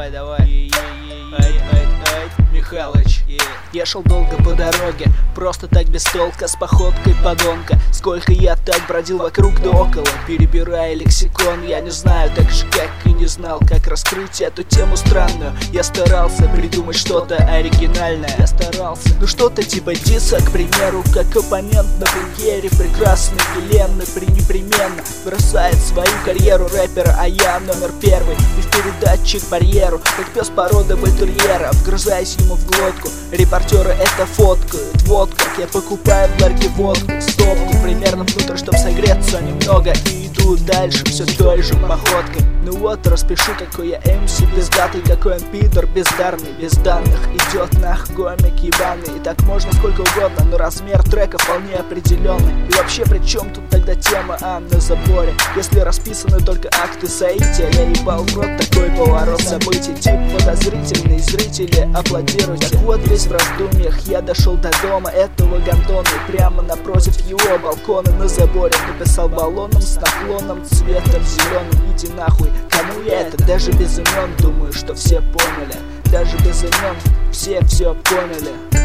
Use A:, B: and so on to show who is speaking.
A: давай. Михалыч. Я шел долго по дороге, просто так без толка, с походкой подонка. Сколько я так бродил вокруг да около, перебирая лексикон. Я не знаю, так же как и не знал, как раскрыть эту тему странную. Я старался придумать что-то оригинальное. Я старался, ну что-то типа диса, к примеру, как оппонент на премьере. Прекрасный Елены пренепременно бросает свою карьеру рэпера, а я номер первый. И в передатчик барьеру, как пес породы бультерьера, вгрызаясь ему в глотку. Репортеры это фоткают, вот как я покупаю в ларьке водку, стопку примерно внутрь, чтоб согреться немного, и иду дальше все той же походкой. Ну вот, распишу, какой я МС пиздатый, какой он пидор бездарный. Без данных идет нах гомик ебаный. И так можно сколько угодно, но размер трека вполне определенный. И вообще, при чем тут тогда тема на заборе, если расписаны только акты соития? Я ебал в рот такой поворот событий, тип подозрительный, зрители аплодируйте. Так вот, весь в раздумьях я дошел до дома этого гондона, и прямо напротив его балкона на заборе написал баллоном с наклоном цветом зеленым: иди нахуй. Кому я это? Даже без имен, думаю, что все поняли. Даже без имен все поняли.